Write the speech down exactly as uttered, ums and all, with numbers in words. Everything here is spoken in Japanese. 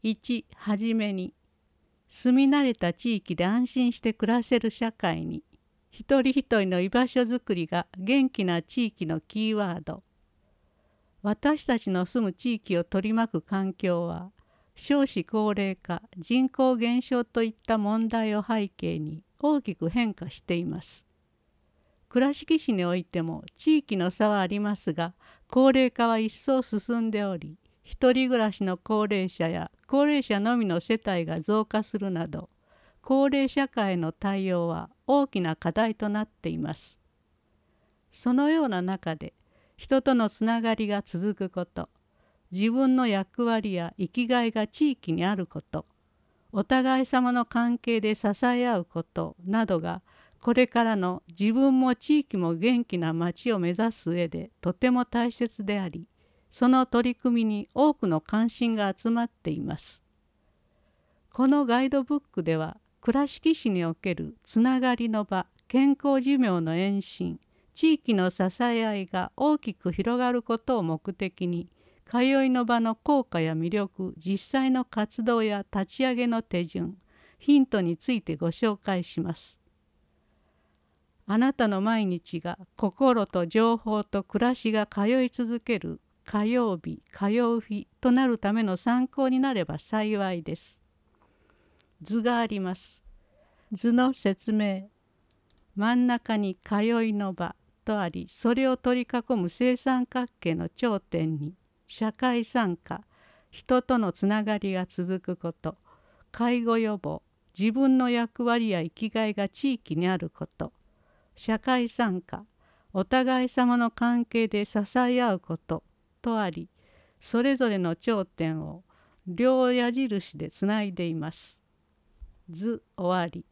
いち、はじめに、住み慣れた地域で安心して暮らせる社会に、一人一人の居場所づくりが元気な地域のキーワード。私たちの住む地域を取り巻く環境は、少子高齢化、人口減少といった問題を背景に大きく変化しています。倉敷市においても地域の差はありますが、高齢化は一層進んでおり、一人暮らしの高齢者や高齢者のみの世帯が増加するなど、高齢社会への対応は大きな課題となっています。そのような中で、人とのつながりが続くこと、自分の役割や生きがいが地域にあること、お互い様の関係で支え合うことなどが、これからの自分も地域も元気な町を目指す上でとても大切であり、その取り組みに多くの関心が集まっています。このガイドブックでは、倉敷市におけるつながりの場、健康寿命の延伸、地域の支え合いが大きく広がることを目的に、通いの場の効果や魅力、実際の活動や立ち上げの手順、ヒントについてご紹介します。あなたの毎日が心と情報と暮らしが通い続ける火曜日、火曜日となるための参考になれば幸いです。図があります。図の説明。真ん中に通いの場とあり、それを取り囲む正三角形の頂点に、社会参加、人とのつながりが続くこと、介護予防、自分の役割や生きがいが地域にあること、社会参加、お互い様の関係で支え合うこととあり、それぞれの頂点を両矢印でつないでいます。図終わり。